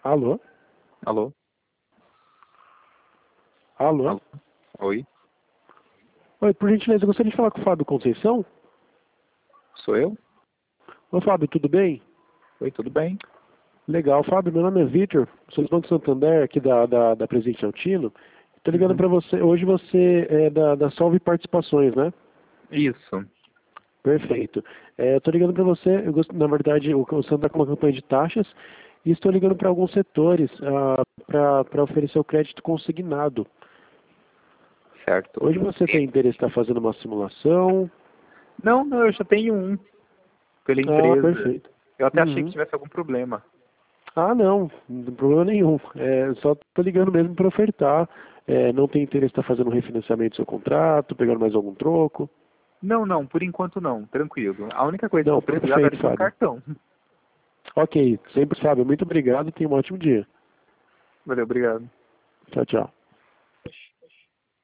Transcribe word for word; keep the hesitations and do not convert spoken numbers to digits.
Alô? Alô? Alô? Alô? Oi? Oi, por gentileza, eu gostaria de falar com o Fábio Conceição. Sou eu? Ô Fábio, tudo bem? Oi, tudo bem? Legal, Fábio, meu nome é Vitor, sou do Banco Santander, aqui da, da, da Presidente Altino. Estou ligando Uhum. para você, hoje você é da, da Solve Participações, né? Isso. Perfeito. É, eu estou ligando para você, eu gosto, na verdade, o, o Santander está com uma campanha de taxas e estou ligando para alguns setores ah, para oferecer o crédito consignado. Certo. Hoje você tem interesse em estar fazendo uma simulação? Não, não, eu já tenho um pela Ah, empresa. perfeito. Eu até achei que Uhum. tivesse algum problema. Ah, não, não tem problema nenhum. É, só tô ligando mesmo para ofertar. É, não tem interesse em estar fazendo um refinanciamento do seu contrato, pegando mais algum troco? Não, não, por enquanto não, tranquilo. A única coisa que Não, eu precisava era perfeito, de um Fábio. cartão. Ok, sempre, Fábio. Muito obrigado e tenha um ótimo dia. Valeu, obrigado. Tchau, tchau.